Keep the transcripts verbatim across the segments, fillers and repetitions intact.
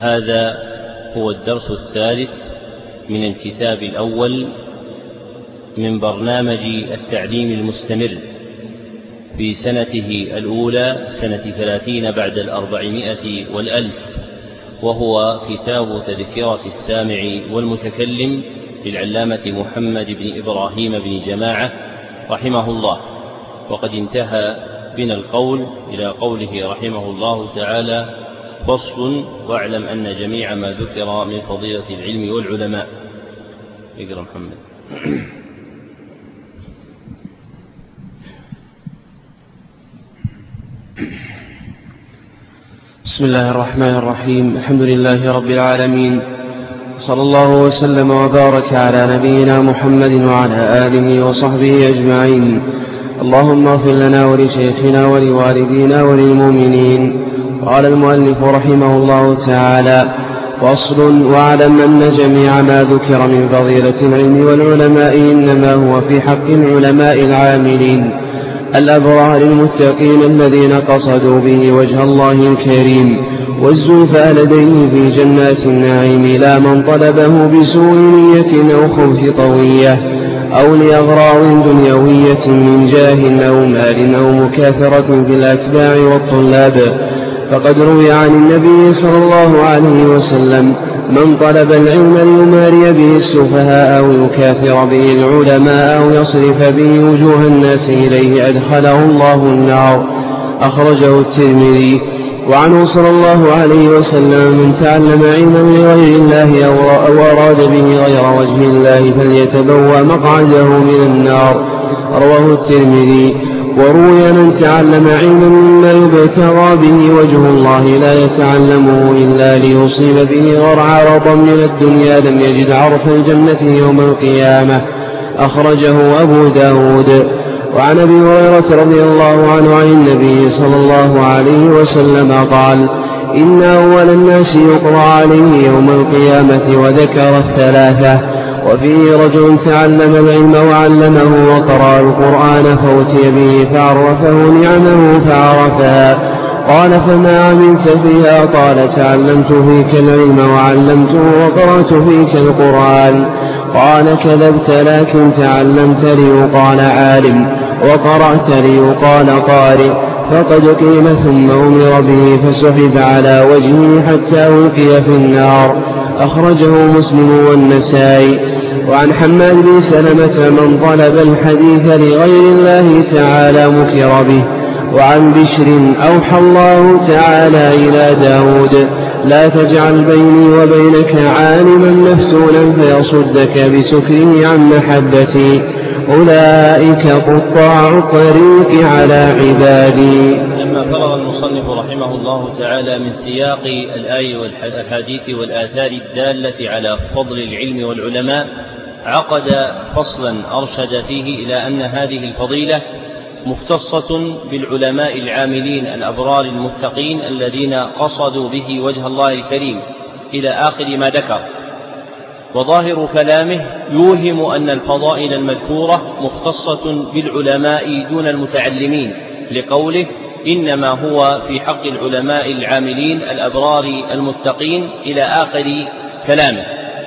هذا هو الدرس الثالث من الكتاب الأول من برنامج التعليم المستمر في سنته الأولى سنة ثلاثين بعد الأربعمائة والألف، وهو كتاب تذكرة السامع والمتكلم للعلامة محمد بن إبراهيم بن جماعة رحمه الله. وقد انتهى بنا القول إلى قوله رحمه الله تعالى: فصل: واعلم أن جميع ما ذكر من فضيلة العلم والعلماء. اقرأ محمد. بسم الله الرحمن الرحيم. الحمد لله رب العالمين، صلى الله وسلم وبارك على نبينا محمد وعلى آله وصحبه أجمعين. اللهم اغفر لنا ولشيخنا ولوالدينا وللمؤمنين. قال المؤلف رحمه الله تعالى: فصل: واعلم أن جميع ما ذكر من فضيلة العلم والعلماء إنما هو في حق العلماء العاملين الأبرار المتقين الذين قصدوا به وجه الله الكريم والزلفى لديه في جنات النعيم، لا من طلبه بسوء نية أو خبث طوية أو لأغراض دنيوية من جاه أو مال أو مكاثرة في الأتباع والطلاب. فقد روي عن النبي صلى الله عليه وسلم: من طلب العلم ليماري به السفهاء أو يكاثر به العلماء أو يصرف به وجوه الناس إليه أدخله الله النار. أخرجه الترمذي. وعنه صلى الله عليه وسلم: من تعلم علما لغير الله أو أراد به غير وجه الله فليتبوأ مقعده من النار. رواه الترمذي. وروي: من تعلم علما مما يبتغى به وجه الله لا يتعلمه إلا ليصيب به عرضا من الدنيا لم يجد عرف الجنة يوم القيامة. أخرجه أبو داود. وعن أبي هريرة رضي الله عنه عن النبي صلى الله عليه وسلم قال: إن أول الناس يقرأ عليه يوم القيامة، وذكر الثلاثة: وفيه رجل تعلم العلم وعلمه وقرأ القرآن فأتي به فعرفه نعمه فعرفها. قال: فما عملت فيها؟ قال: تعلمت فيك العلم وعلمته وقرأت فيك القرآن. قال: كذبت، لكن تعلمت ليقال عالم وقرأت ليقال قارئ. فقد قيل ثم أمر به فسحب على وجهه حتى ألقي في النار. أخرجه مسلم والنسائي. وعن حماد بن سلمة: من طلب الحديث لغير الله تعالى مكر به. وعن بشر: أوحى الله تعالى إلى داود: لا تجعل بيني وبينك عالما مفتونا فيصدك بسكره عن محبتي، أولئك قطاع الطريق على عبادي. لما فرغ المصنف رحمه الله تعالى من سياق الآية والحديث والآثار الدالة على فضل العلم والعلماء، عقد فصلا أرشد فيه إلى أن هذه الفضيلة مختصة بالعلماء العاملين الأبرار المتقين الذين قصدوا به وجه الله الكريم إلى آخر ما ذكر. وظاهر كلامه يوهم أن الفضائل المذكورة مختصة بالعلماء دون المتعلمين، لقوله: إنما هو في حق العلماء العاملين الأبرار المتقين إلى آخر كلامه.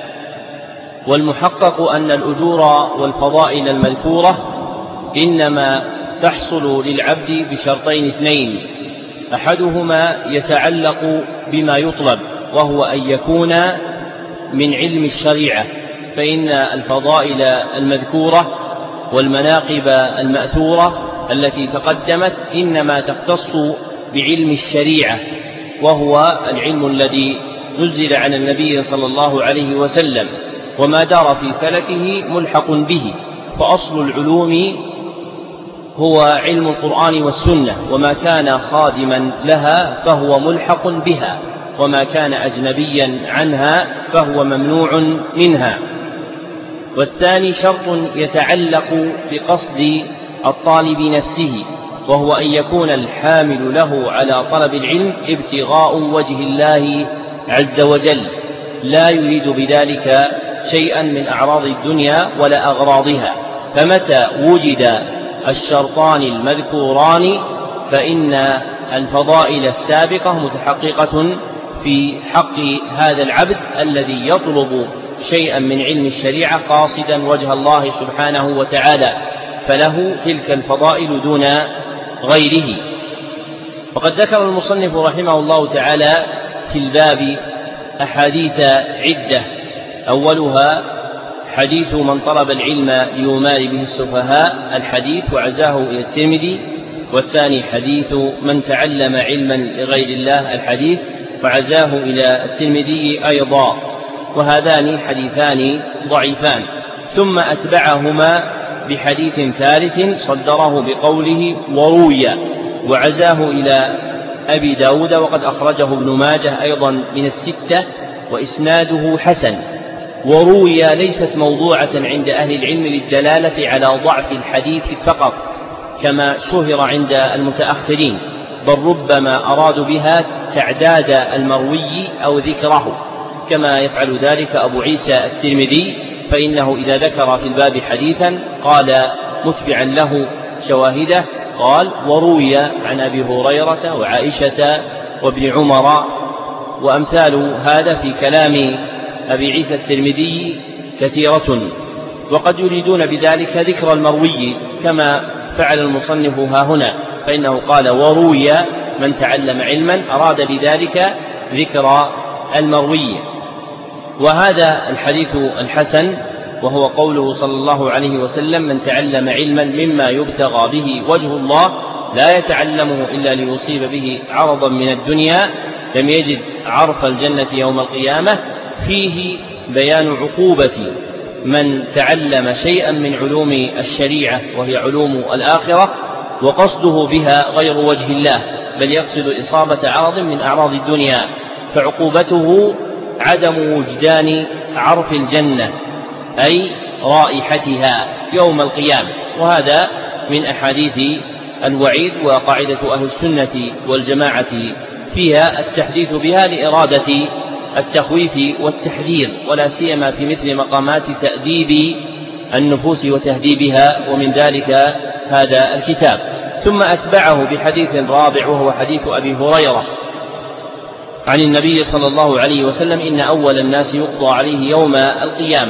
والمحقق أن الأجور والفضائل المذكورة إنما تحصل للعبد بشرطين اثنين: أحدهما يتعلق بما يطلب، وهو أن يكون من علم الشريعة، فإن الفضائل المذكورة والمناقب المأثورة التي تقدمت إنما تختص بعلم الشريعة، وهو العلم الذي نزل عن النبي صلى الله عليه وسلم، وما دار في فلكه ملحق به. فأصل العلوم هو علم القرآن والسنة، وما كان خادما لها فهو ملحق بها، وما كان أجنبيا عنها فهو ممنوع منها. والثاني شرط يتعلق بقصد الطالب نفسه، وهو أن يكون الحامل له على طلب العلم ابتغاء وجه الله عز وجل، لا يريد بذلك شيئا من أعراض الدنيا ولا أغراضها. فمتى وجد الشرطان المذكوران فإن الفضائل السابقة متحققة في حق هذا العبد الذي يطلب شيئا من علم الشريعة قاصدا وجه الله سبحانه وتعالى، فله تلك الفضائل دون غيره. وقد ذكر المصنف رحمه الله تعالى في الباب أحاديث عدة، أولها حديث من طلب العلم ليماري به السفهاء الحديث وعزاه إلى الترمذي، والثاني حديث من تعلم علما لغير الله الحديث وعزاه إلى الترمذي أيضا، وهذان حديثان ضعيفان. ثم أتبعهما بحديث ثالث صدره بقوله وروي وعزاه إلى أبي داود وقد أخرجه ابن ماجه أيضا من الستة وإسناده حسن. وروي ليست موضوعة عند أهل العلم للدلالة على ضعف الحديث فقط كما شهر عند المتأخرين، بل ربما أرادوا بها تعداد المروي أو ذكره، كما يفعل ذلك أبو عيسى الترمذي، فإنه إذا ذكر في الباب حديثا قال متبعا له شواهده قال وروي عن أبي هريرة وعائشة وابن عمر، وأمثال هذا في كلام أبي عيسى الترمذي كثيرة. وقد يريدون بذلك ذكر المروي كما فعل المصنف ها هنا، فإنه قال وروي من تعلم علما، أراد بذلك ذكر المروي. وهذا الحديث الحسن وهو قوله صلى الله عليه وسلم من تعلم علما مما يبتغى به وجه الله لا يتعلمه إلا ليصيب به عرضا من الدنيا لم يجد عرف الجنة يوم القيامة، فيه بيان عقوبة من تعلم شيئا من علوم الشريعة وهي علوم الآخرة وقصده بها غير وجه الله، بل يقصد إصابة عرض من أعراض الدنيا، فعقوبته عدم وجدان عرف الجنة أي رائحتها يوم القيامة. وهذا من أحاديث الوعيد، وقاعدة أهل السنة والجماعة فيها التحديث بها لإرادة التخويف والتحذير، ولا سيما في مثل مقامات تأديب النفوس وتهذيبها، ومن ذلك هذا الكتاب. ثم أتبعه بحديث رابع وهو حديث أبي هريرة عن النبي صلى الله عليه وسلم إن أول الناس يقضى عليه يوم القيامة،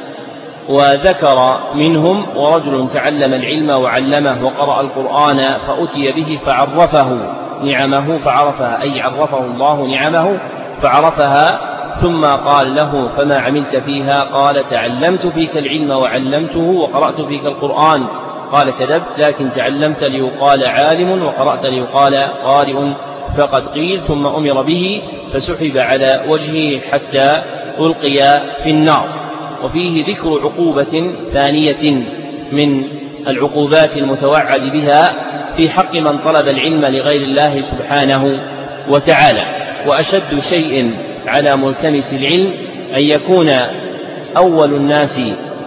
وذكر منهم ورجل تعلم العلم وعلمه وقرأ القرآن فأتي به فعرفه نعمه فعرفها، أي عرفه الله نعمه فعرفها، ثم قال له فما عملت فيها؟ قال تعلمت فيك العلم وعلمته وقرأت فيك القرآن. قال كذبت، لكن تعلمت ليقال عالم وقرأت ليقال قارئ، فقد قيل. ثم أمر به فسحب على وجهه حتى ألقي في النار. وفيه ذكر عقوبة ثانية من العقوبات المتوعد بها في حق من طلب العلم لغير الله سبحانه وتعالى. وأشد شيء على ملتمس العلم أن يكون أول الناس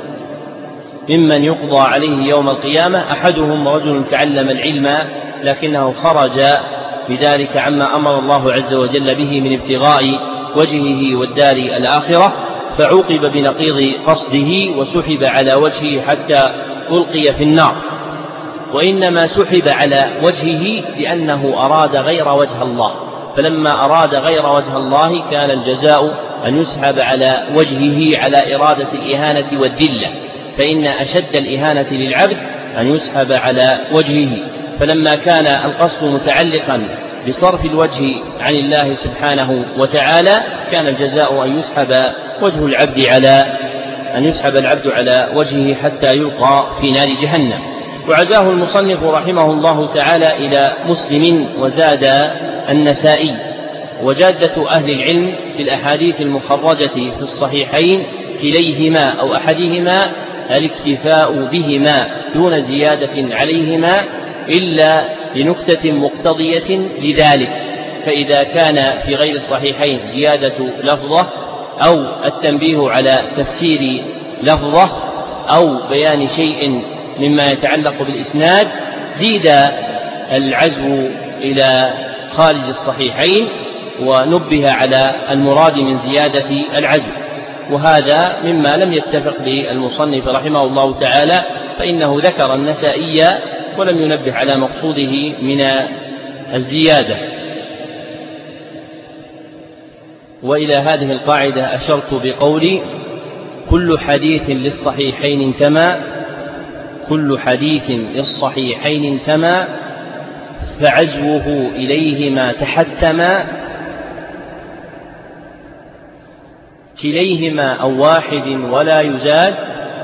ممن يقضى عليه يوم القيامة أحدهم رجل تعلم العلم لكنه خرج بذلك عما أمر الله عز وجل به من ابتغاء وجهه والدار الآخرة، فعوقب بنقيض قصده وسحب على وجهه حتى ألقي في النار. وإنما سحب على وجهه لأنه أراد غير وجه الله، فلما أراد غير وجه الله كان الجزاء أن يسحب على وجهه على إرادة الإهانة والذلة، فإن أشد الإهانة للعبد أن يسحب على وجهه. فلما كان القصد متعلقا بصرف الوجه عن الله سبحانه وتعالى كان الجزاء أن يسحب وجه العبد على أن يسحب العبد على وجهه حتى يلقى في نار جهنم. وعزاه المصنف رحمه الله تعالى إلى مسلم وزاد النسائي. وجادة أهل العلم في الأحاديث المخرجة في الصحيحين كليهما أو أحدهما الاكتفاء بهما دون زيادة عليهما إلا لنكتة مقتضية لذلك، فإذا كان في غير الصحيحين زيادة لفظة أو التنبيه على تفسير لفظة أو بيان شيء مما يتعلق بالإسناد زيد العزو إلى خارج الصحيحين ونبه على المراد من زيادة العزو، وهذا مما لم يتفق للمصنف رحمه الله تعالى، فإنه ذكر النسائي ولم ينبه على مقصوده من الزيادة. وإلى هذه القاعدة أشرت بقولي: كل حديث للصحيحين انتمى كل حديث للصحيحين انتمى فعزوه إليهما تحتما، كليهما أو واحد ولا يزاد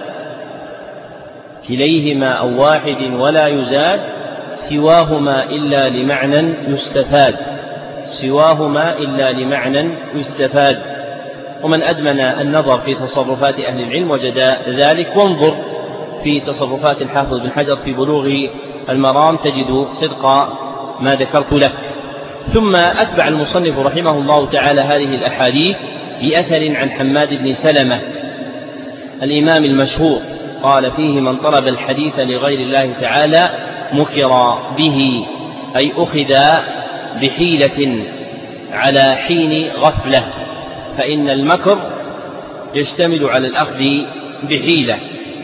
كليهما أو واحد ولا يزاد سواهما إلا لمعنى يستفاد سواهما إلا لمعنى يستفاد. ومن أدمن النظر في تصرفات أهل العلم وجد ذلك، وانظر في تصرفات الحافظ بن حجر في بلوغ المرام تجد صدق ما ذكرت لك. ثم أتبع المصنف رحمه الله تعالى هذه الأحاديث بأثر عن حماد بن سلمة الإمام المشهور قال فيه: من طلب الحديث لغير الله تعالى مكر به، أي أخذ بحيلة على حين غفلة، فإن المكر يشتمل على الأخذ بحيلة،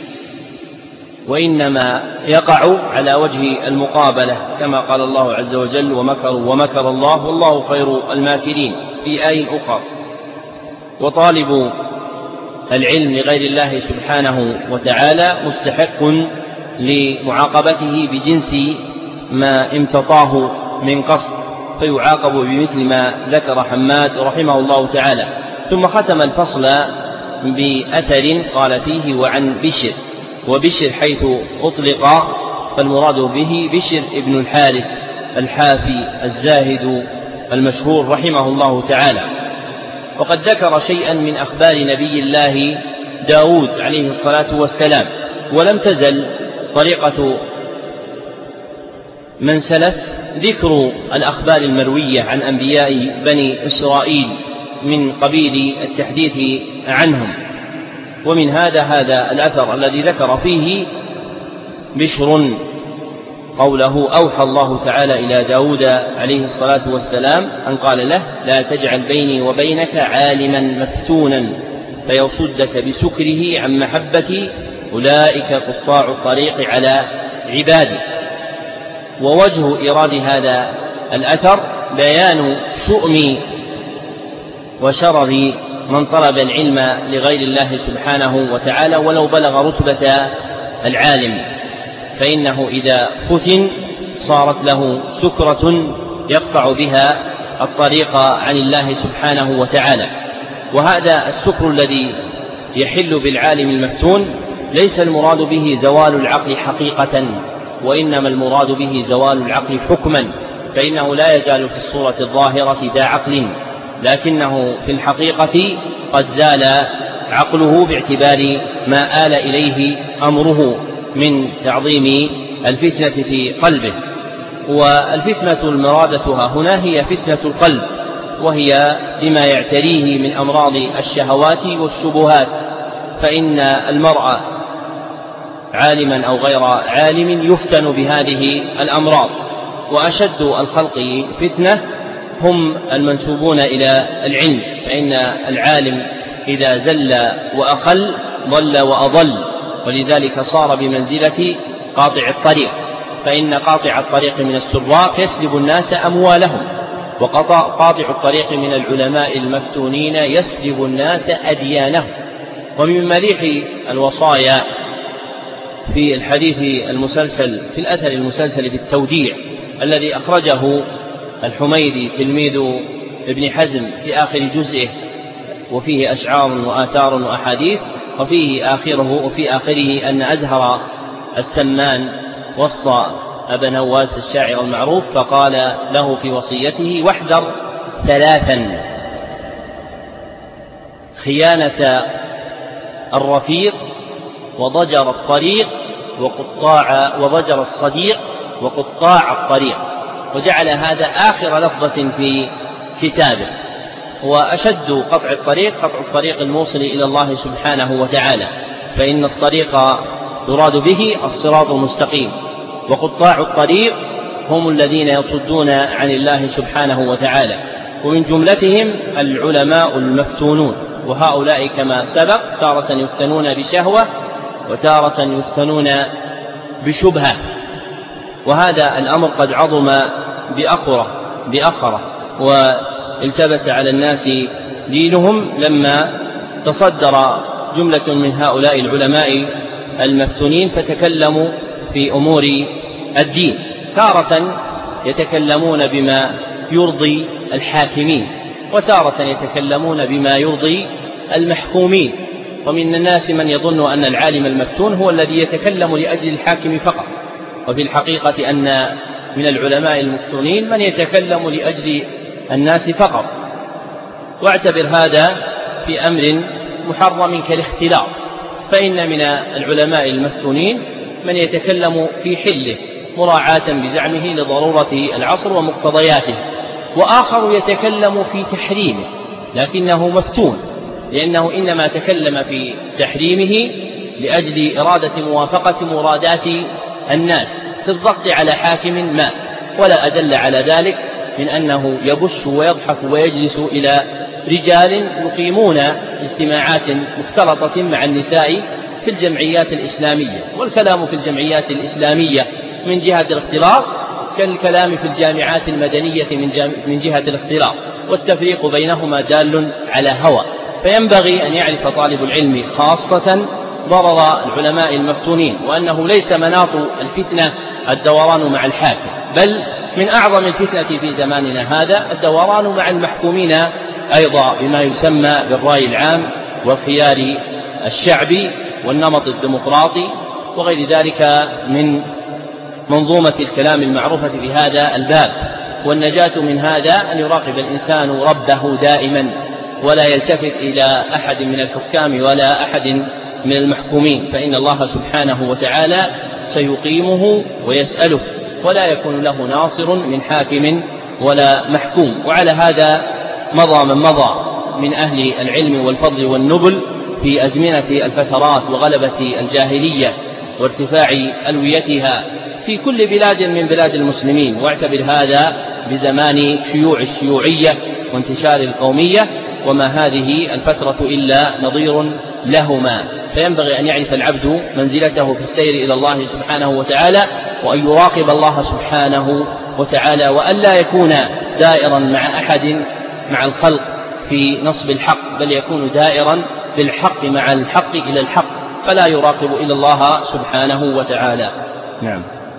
وإنما يقع على وجه المقابلة كما قال الله عز وجل: ومكروا ومكر الله والله خير الماكرين في آية أخرى. وطالب العلم لغير الله سبحانه وتعالى مستحق لمعاقبته بجنس ما امتطاه من قصد، فيعاقب بمثل ما ذكر حماد رحمه الله تعالى. ثم ختم الفصل بأثر قال فيه: وعن بشر. وبشر حيث أطلق فالمراد به بشر ابن الحارث الحافي الزاهد المشهور رحمه الله تعالى. وقد ذكر شيئا من أخبار نبي الله داود عليه الصلاة والسلام، ولم تزل طريقة من سلف ذكر الأخبار المروية عن أنبياء بني إسرائيل من قبيل التحديث عنهم. ومن هذا هذا الأثر الذي ذكر فيه بشر قوله: أوحى الله تعالى إلى داود عليه الصلاة والسلام أن قال له: لا تجعل بيني وبينك عالما مفتونا فيصدك بسكره عن محبتي، أولئك قطاع الطريق على عبادي. ووجه إيراد هذا الأثر بيان شؤم وشرر من طلب العلم لغير الله سبحانه وتعالى ولو بلغ رتبة العالم، فإنه إذا فتن صارت له سكرة يقطع بها الطريق عن الله سبحانه وتعالى. وهذا السكر الذي يحل بالعالم المفتون ليس المراد به زوال العقل حقيقة، وإنما المراد به زوال العقل حكما، فإنه لا يزال في الصورة الظاهرة ذا عقل، لكنه في الحقيقة قد زال عقله باعتبار ما آل إليه أمره من تعظيم الفتنة في قلبه. والفتنة المرادة هنا هي فتنة القلب، وهي بما يعتريه من أمراض الشهوات والشبهات، فإن المرء عالما أو غير عالم يفتن بهذه الأمراض. وأشد الخلق فتنة هم المنسوبون إلى العلم، فإن العالم إذا زل وأخل ضل وأضل، ولذلك صار بمنزلة قاطع الطريق، فإن قاطع الطريق من السراق يسلب الناس أموالهم، وقاطع الطريق من العلماء المفتونين يسلب الناس أديانهم. ومن مليح الوصايا في الحديث المسلسل في الأثر المسلسل في التوديع الذي أخرجه الحميدي تلميذ ابن حزم في آخر جزئه، وفيه أشعار وآثار وأحاديث، وفيه آخره وفي آخره أن أزهر السمان وصى أبا نواس الشاعر المعروف فقال له في وصيته: واحذر ثلاثا: خيانة الرفيق، وضجر الطريق، وقطاع وضجر الصديق، وقطاع الطريق. وجعل هذا آخر لفظة في كتابه. وأشد قطع الطريق قطع الطريق الموصل إلى الله سبحانه وتعالى، فإن الطريق يراد به الصراط المستقيم، وقطاع الطريق هم الذين يصدون عن الله سبحانه وتعالى، ومن جملتهم العلماء المفتونون، وهؤلاء كما سبق تارة يفتنون بشهوة وتارة يفتنون بشبهة. وهذا الأمر قد عظم بأخره بأخره والتبس على الناس دينهم لما تصدر جملة من هؤلاء العلماء المفتونين فتكلموا في أمور الدين. تارة يتكلمون بما يرضي الحاكمين، وتارة يتكلمون بما يرضي المحكومين. ومن الناس من يظن أن العالم المفتون هو الذي يتكلم لأجل الحاكم فقط، وفي الحقيقة أن من العلماء المفتونين من يتكلم لأجل الناس فقط. واعتبر هذا في أمر محرم كالاختلاط، فإن من العلماء المفتونين من يتكلم في حله مراعاة بزعمه لضرورة العصر ومقتضياته، وآخر يتكلم في تحريمه لكنه مفتون، لأنه إنما تكلم في تحريمه لأجل إرادة موافقة مرادات الناس في الضغط على حاكم ما، ولا أدل على ذلك من أنه يبش ويضحك ويجلس إلى رجال يقيمون اجتماعات مختلطة مع النساء في الجمعيات الإسلامية. والكلام في الجمعيات الإسلامية من جهة الاختلاط كالكلام في الجامعات المدنية من جهة الاختلاط، والتفريق بينهما دال على هوى. فينبغي أن يعرف طالب العلم خاصة ضرر العلماء المفتونين، وأنه ليس مناط الفتنة الدوران مع الحاكم، بل من أعظم الفتنة في زماننا هذا الدوران مع المحكومين أيضا بما يسمى بالرأي العام والخيار الشعبي والنمط الديمقراطي وغير ذلك من منظومة الكلام المعروفة في هذا الباب. والنجاة من هذا أن يراقب الإنسان ربه دائما، ولا يلتفت إلى أحد من الحكام ولا أحد من المحكومين، فإن الله سبحانه وتعالى سيقيمه ويسأله، ولا يكون له ناصر من حاكم ولا محكوم. وعلى هذا مضى من مضى من أهل العلم والفضل والنبل في أزمنة الفترات وغلبة الجاهلية وارتفاع ألويتها في كل بلاد من بلاد المسلمين. واعتبر هذا بزمان شيوع الشيوعية وانتشار القومية، وما هذه الفترة إلا نظير لهما. فينبغي أن يعرف العبد منزلته في السير إلى الله سبحانه وتعالى، وأن يراقب الله سبحانه وتعالى، وأن لا يكون دائرا مع أحد مع الخلق في نصب الحق، بل يكون دائرا بالحق مع الحق إلى الحق، فلا يراقب إلى الله سبحانه وتعالى. نعم.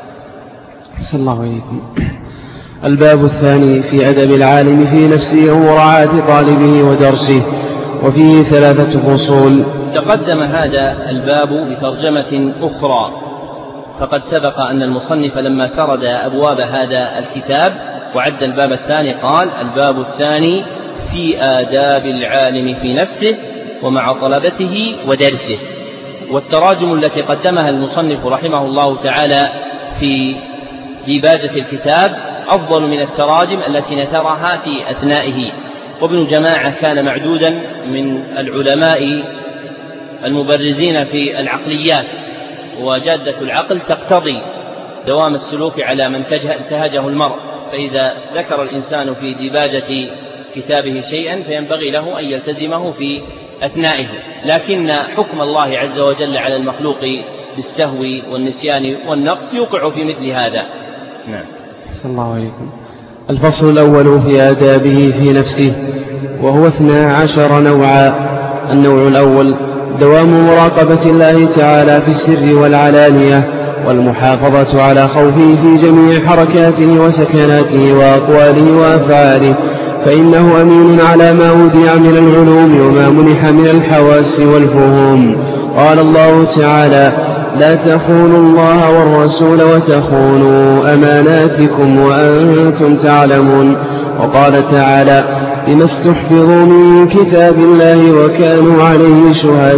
صلى الله عليكم. الباب الثاني في أدب العالم في نفسه ومراعاة طالبه ودرسه، وفيه ثلاثة فصول. تقدم هذا الباب بترجمة أخرى، فقد سبق أن المصنف لما سرد أبواب هذا الكتاب وعد الباب الثاني قال: الباب الثاني في آداب العالم في نفسه ومع طلبته ودرسه. والتراجم التي قدمها المصنف رحمه الله تعالى في ديباجة الكتاب أفضل من التراجم التي نثرها في أثنائه. وابن جماعة كان معدودا من العلماء المبرزين في العقليات، وجادة العقل تقتضي دوام السلوك على من انتهجه المرء، فإذا ذكر الإنسان في ديباجة كتابه شيئا فينبغي له أن يلتزمه في أثنائه. لكن حكم الله عز وجل على المخلوق بالسهو والنسيان والنقص يوقع في مثل هذا. نعم. صلى الله عليكم. الفصل الأول في آدابه في نفسه، وهو اثنا عشر نوعا. النوع الأول دوام مراقبة الله تعالى في السر والعلانية، والمحافظة على خوفه في جميع حركاته وسكناته وأقواله وأفعاله، فإنه أمين على ما أودع من العلوم وما منح من الحواس والفهوم. قال الله تعالى: لا تخونوا الله والرسول وتخونوا أماناتكم وأنتم تعلمون. وقال تعالى: بما استحفظوا من كتاب الله وكانوا عليه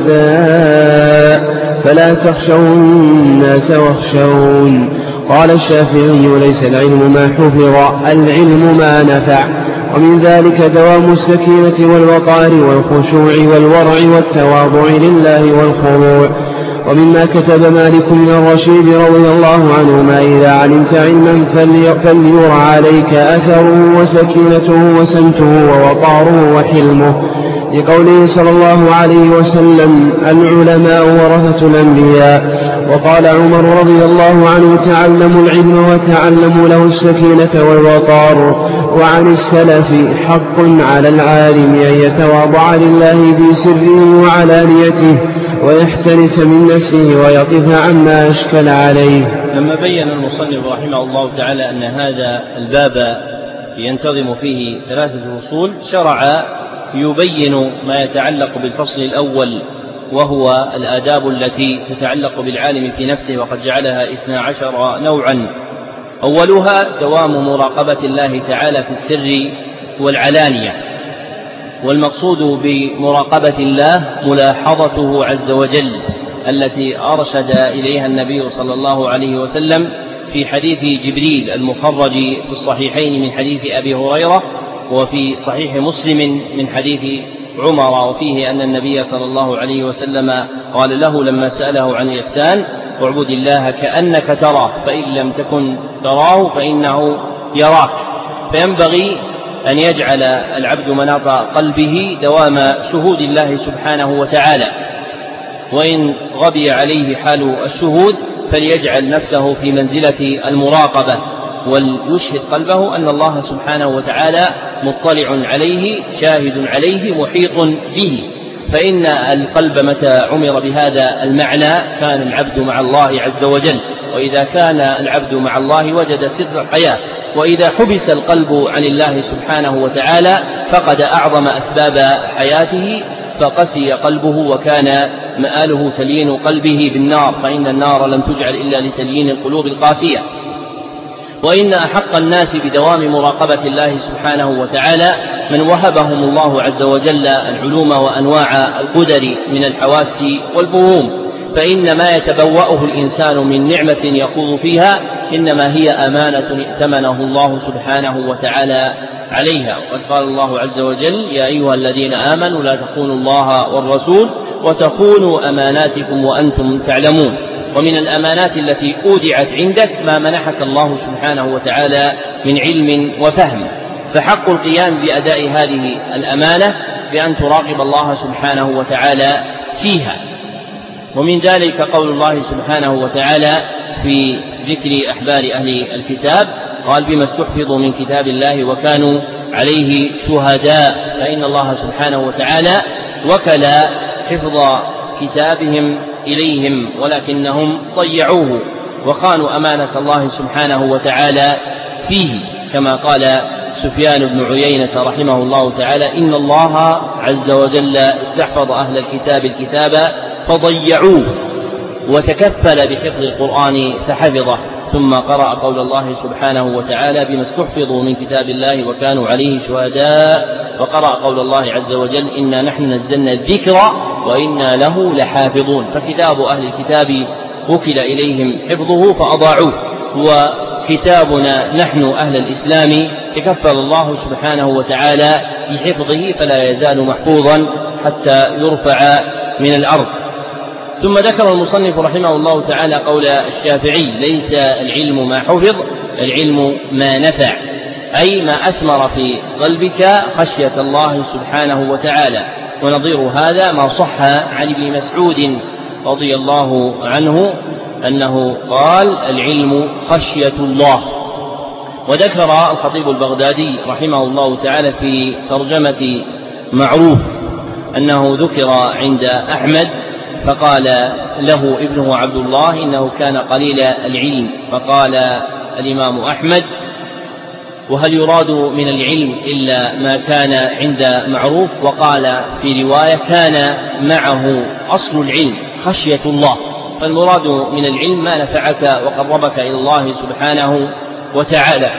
شهداء فلا تخشوا الناس واخشون. قال الشافعي: ليس العلم ما حفظ، العلم ما نفع. ومن ذلك دوام السكينة والوقار والخشوع والورع والتواضع لله والخضوع. ومما كتب مالك بن الرشيد رضي الله عنهما: إذا علمت علما فليرى عليك أثره وسكينته وسمته ووقاره وحلمه، لقوله صلى الله عليه وسلم: العلماء ورثة الأنبياء. وقال عمر رضي الله عنه: تعلموا العلم وتعلموا له السكينة والوقار. وعن السلف: حق على العالم أن يتواضع لله في سره وعلانيته ويحترس من نفسه ويقف عما أشكل عليه. لما بين المصنف رحمه الله تعالى أن هذا الباب ينتظم فيه ثلاثة فصول، شرع يبين ما يتعلق بالفصل الأول وهو الآداب التي تتعلق بالعالم في نفسه، وقد جعلها اثنا عشر نوعا. أولها دوام مراقبة الله تعالى في السر والعلانية، والمقصود بمراقبة الله ملاحظته عز وجل التي أرشد إليها النبي صلى الله عليه وسلم في حديث جبريل المخرج في الصحيحين من حديث أبي هريرة، وفي صحيح مسلم من حديث عمر، وفيه أن النبي صلى الله عليه وسلم قال له لما سأله عن الإحسان: اعبد الله كأنك تراه فإن لم تكن تراه فإنه يراك. فينبغي أن يجعل العبد مناط قلبه دوام شهود الله سبحانه وتعالى، وإن غبي عليه حال الشهود فليجعل نفسه في منزلة المراقبة، وليشهد قلبه أن الله سبحانه وتعالى مطلع عليه شاهد عليه محيط به. فإن القلب متى عمر بهذا المعنى كان العبد مع الله عز وجل، وإذا كان العبد مع الله وجد سر الحياة. وإذا حبس القلب عن الله سبحانه وتعالى فقد أعظم أسباب حياته، فقسي قلبه وكان مآله تليين قلبه بالنار، فإن النار لم تجعل إلا لتليين القلوب القاسية. وإن أحق الناس بدوام مراقبة الله سبحانه وتعالى من وهبهم الله عز وجل العلوم وأنواع القدر من الحواس والفهوم، فإن ما يتبوأه الإنسان من نعمة يخوض فيها إنما هي أمانة ائتمنه الله سبحانه وتعالى عليها. وقد قال الله عز وجل: يا أيها الذين آمنوا لا تخونوا الله والرسول وتخونوا أماناتكم وأنتم تعلمون. ومن الأمانات التي أودعت عندك ما منحك الله سبحانه وتعالى من علم وفهم، فحق القيام بأداء هذه الأمانة بأن تراقب الله سبحانه وتعالى فيها. ومن ذلك قول الله سبحانه وتعالى في ذكر أحبار أهل الكتاب، قال: بما استحفظوا من كتاب الله وكانوا عليه شهداء. فإن الله سبحانه وتعالى وكل حفظ كتابهم إليهم ولكنهم ضيعوه وخانوا أمانة الله سبحانه وتعالى فيه، كما قال سفيان بن عيينة رحمه الله تعالى: إن الله عز وجل استحفظ أهل الكتاب الكتاب فضيعوه، وتكفل بحفظ القرآن فحفظه. ثم قرأ قول الله سبحانه وتعالى: بما استحفظوا من كتاب الله وكانوا عليه شهداء. وقرأ قول الله عز وجل: إنا نحن نزلنا الذكر وإنا له لحافظون. فكتاب أهل الكتاب وكل إليهم حفظه فأضاعوه، وكتابنا نحن أهل الإسلام تكفل الله سبحانه وتعالى بحفظه فلا يزال محفوظا حتى يرفع من الأرض. ثم ذكر المصنف رحمه الله تعالى قول الشافعي: ليس العلم ما حفظ، العلم ما نفع، أي ما أثمر في قلبك خشية الله سبحانه وتعالى. ونظير هذا ما صح عن ابن مسعود رضي الله عنه أنه قال: العلم خشية الله. وذكر الخطيب البغدادي رحمه الله تعالى في ترجمة معروف أنه ذكر عند أحمد فقال له ابنه عبد الله: إنه كان قليل العلم. فقال الإمام أحمد: وهل يراد من العلم إلا ما كان عند معروف؟ وقال في رواية: كان معه أصل العلم خشية الله. فالمراد من العلم ما نفعك وقربك إلى الله سبحانه وتعالى،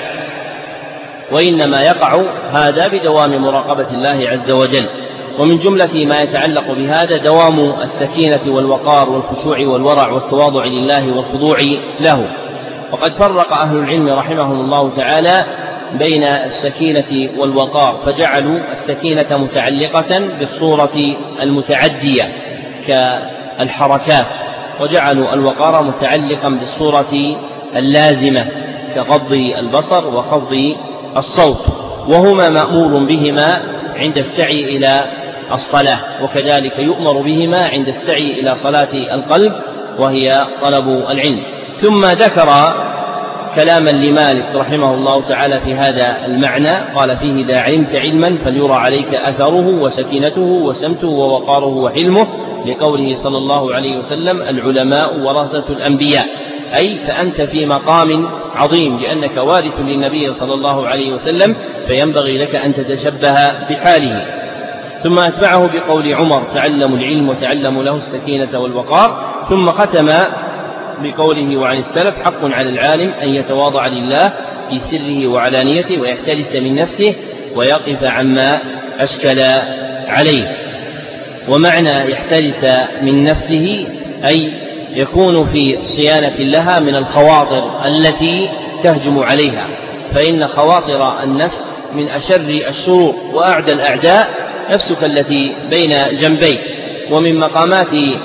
وإنما يقع هذا بدوام مراقبة الله عز وجل. ومن جملة ما يتعلق بهذا دوام السكينة والوقار والخشوع والورع والتواضع لله والخضوع له. وقد فرق أهل العلم رحمهم الله تعالى بين السكينة والوقار، فجعلوا السكينة متعلقة بالصورة المتعدية كالحركات، وجعلوا الوقار متعلقا بالصورة اللازمة كغض البصر وخفض الصوت، وهما مأمور بهما عند السعي إلى الصلاة، وكذلك يؤمر بهما عند السعي إلى صلاة القلب وهي طلب العلم. ثم ذكر كلاما لمالك رحمه الله تعالى في هذا المعنى، قال فيه: إذا علمت علما فليرى عليك أثره وسكينته وسمته ووقاره وحلمه، لقوله صلى الله عليه وسلم: العلماء ورثة الأنبياء، أي فأنت في مقام عظيم لأنك وارث للنبي صلى الله عليه وسلم، فينبغي لك أن تتشبه بحاله. ثم أتبعه بقول عمر: تعلموا العلم وتعلموا له السكينة والوقار. ثم ختم بقوله: وعن السلف: حق على العالم أن يتواضع لله في سره وعلانيته ويحترس من نفسه ويقف عما أشكل عليه. ومعنى يحترس من نفسه أي يكون في صيانة لها من الخواطر التي تهجم عليها، فإن خواطر النفس من أشر الشرور وأعدى الأعداء نفسك التي بين جنبيك. ومن مقامات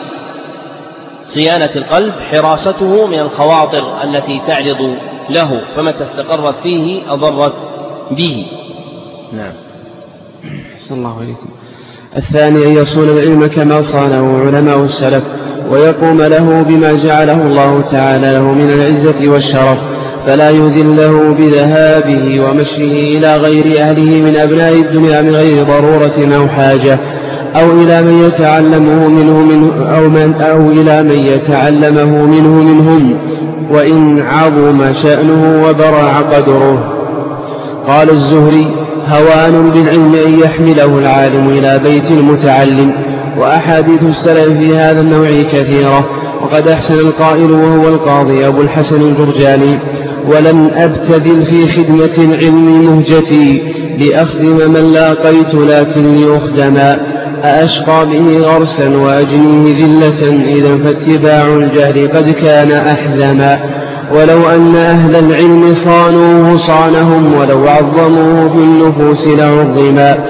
صيانة القلب حراسته من الخواطر التي تعرض له، فمتى استقرت فيه أضرت به. نعم. صلى الله عليكم. الثاني أن يصون العلم كما صانه علماء السلف، ويقوم له بما جعله الله تعالى له من العزة والشرف، فلا يذله بذهابه ومشيه إلى غير أهله من أبناء الدنيا من غير ضرورة أو حاجة، أو إلى من يتعلمه منه, منه أو, من أو إلى من يتعلمه منه منهم، وإن عظم شأنه وبرع قدره. قال الزهري: هوان بالعلم أن يحمله العالم إلى بيت المتعلم. وأحاديث السلف في هذا النوع كثيرة، وقد أحسن القائل وهو القاضي أبو الحسن الجرجاني: ولم أبتذل في خدمة العلم مهجتي لأخدم من لاقيت لكن لأخدما، أأشقى به غرسا وأجنيه ذلة إذا فاتباع الجهل قد كان أحزما. ولو أن أهل العلم صانوه صانهم، ولو عظموه في النفوس لعظما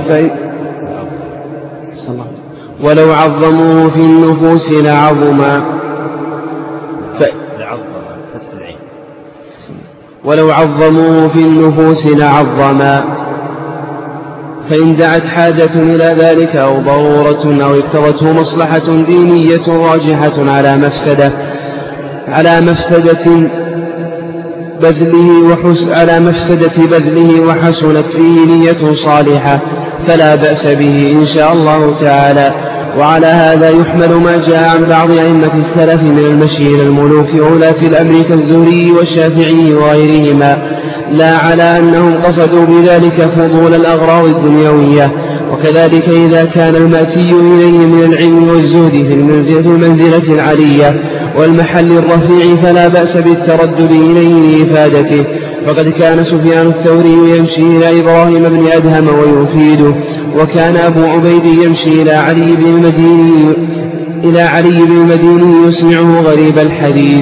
ولو عظموه في النفوس لعظما ف... ولو عظموه في النفوس لعظما فإن دعت حاجة إلى ذلك أو ضرورة أو اقتضته مصلحة دينية راجحة على مفسدة على مفسدة بذله وحس على مفسدة بذله وحسنت فيه نية صالحة فلا بأس به إن شاء الله تعالى. وعلى هذا يحمل ما جاء عن بعض أئمة السلف من المشي إلى الملوك وولاة الأمر كالزهري والشافعي وغيرهما، لا على أنهم قصدوا بذلك فضول الأغراض الدنيوية. وكذلك إذا كان المأتي إليه من العلم والزهد في المنزلة, في المنزلة العلية والمحل الرفيع فلا بأس بالتردد إليه لإفادته. فقد كان سفيان الثوري يمشي إلى إبراهيم بن أدهم ويفيده، وكان أبو عبيد يمشي إلى علي بن المديني إلى علي بن المديني يسمعه غريب الحديث.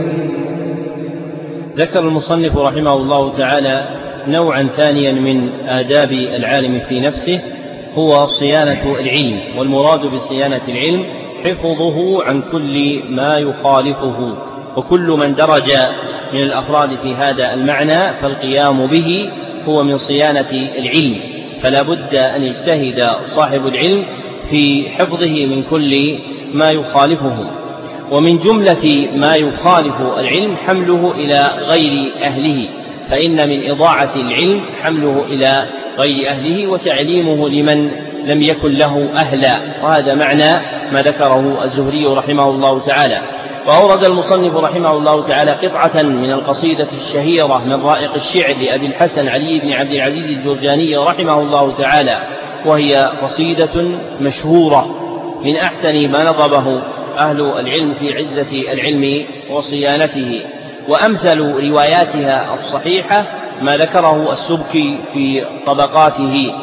ذكر المصنف رحمه الله تعالى نوعا ثانيا من آداب العالم في نفسه، هو صيانة العلم. والمراد بصيانة العلم حفظه عن كل ما يخالفه، وكل من درج من الأفراد في هذا المعنى فالقيام به هو من صيانة العلم. فلا بد أن يجتهد صاحب العلم في حفظه من كل ما يخالفه. ومن جملة ما يخالف العلم حمله إلى غير أهله، فإن من إضاعة العلم حمله إلى غير أهله وتعليمه لمن لم يكن له أهلا، وهذا معنى ما ذكره الزهري رحمه الله تعالى. وأورد المصنف رحمه الله تعالى قطعة من القصيدة الشهيرة من رائق الشعر لأبي الحسن علي بن عبد العزيز الجرجاني رحمه الله تعالى، وهي قصيدة مشهورة من أحسن ما نظمه أهل العلم في عزة العلم وصيانته. وأمثل رواياتها الصحيحة ما ذكره السبكي في طبقاته.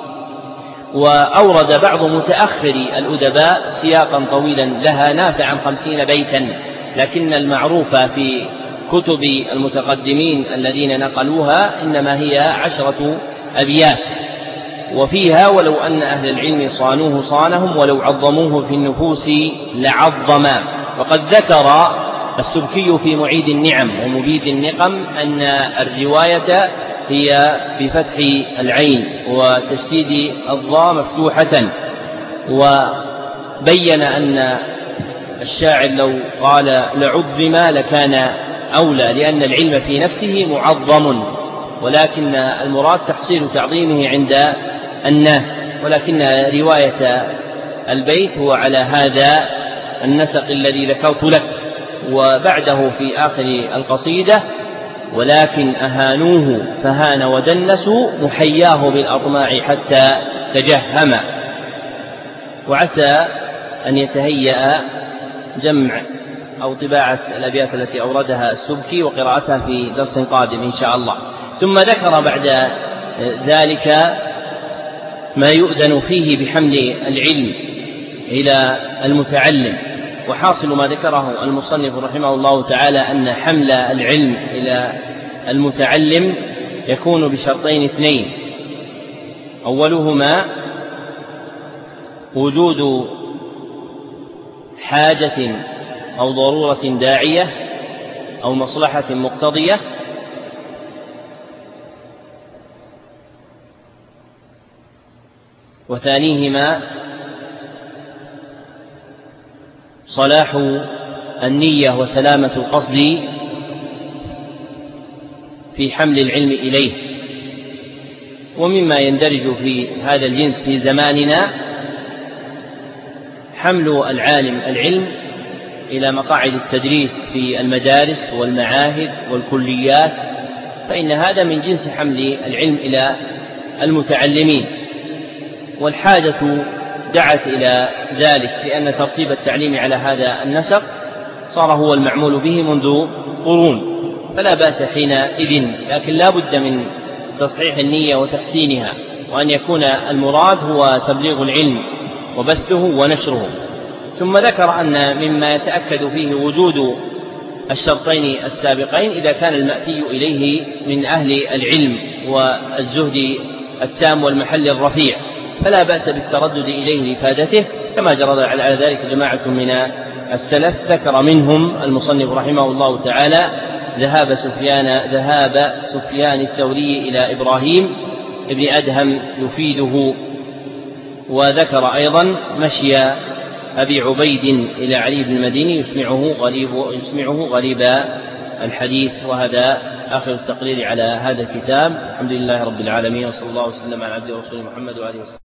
وأورد بعض متأخر الأدباء سياقا طويلا لها نافعا خمسين بيتا، لكن المعروف في كتب المتقدمين الذين نقلوها إنما هي عشرة أبيات، وفيها: ولو أن أهل العلم صانوه صانهم، ولو عظموه في النفوس لعظما. وقد ذكر السبكي في معيد النعم ومبيد النقم أن الرواية هي بفتح العين وتشديد الضاء مفتوحة، وبين أن الشاعر لو قال لعظم لكان أولى، لأن العلم في نفسه معظم، ولكن المراد تحصيل تعظيمه عند الناس، ولكن رواية البيت هو على هذا النسق الذي ذكرت لك. وبعده في آخر القصيدة ولكن أهانوه فهان ودنسوا محياه بالأطماع حتى تجهم. وعسى أن يتهيأ جمع أو طباعة الأبيات التي أوردها السبكي وقراءتها في درس قادم إن شاء الله. ثم ذكر بعد ذلك ما يؤذن فيه بحمل العلم إلى المتعلم. وحاصل ما ذكره المصنف رحمه الله تعالى أن حمل العلم إلى المتعلم يكون بشرطين اثنين: أولهما وجود حاجة أو ضرورة داعية أو مصلحة مقتضية، وثانيهما صلاح النية وسلامة القصد في حمل العلم إليه. ومما يندرج في هذا الجنس في زماننا حمل العالم العلم إلى مقاعد التدريس في المدارس والمعاهد والكليات، فإن هذا من جنس حمل العلم إلى المتعلمين، والحاجة دعت إلى ذلك، لأن ترتيب التعليم على هذا النسق صار هو المعمول به منذ قرون، فلا بأس حينئذ، لكن لا بد من تصحيح النية وتحسينها، وأن يكون المراد هو تبليغ العلم وبثه ونشره. ثم ذكر أن مما يتأكد فيه وجود الشرطين السابقين إذا كان المأتي إليه من أهل العلم والزهد التام والمحل الرفيع، فلا بأس بالتردد إليه لإفادته، كما جرى على ذلك جماعة من السلف. ذكر منهم المصنف رحمه الله تعالى ذهاب سفيان ذهاب سفيان الثوري إلى إبراهيم ابن أدهم يفيده، وذكر أيضا مشي أبي عبيد إلى علي بن المديني يسمعه غريب يسمعه غريب الحديث. وهذا آخر التقرير على هذا الكتاب. الحمد لله رب العالمين، وصلى الله وسلم على عبده ورسوله محمد وآله وسلم.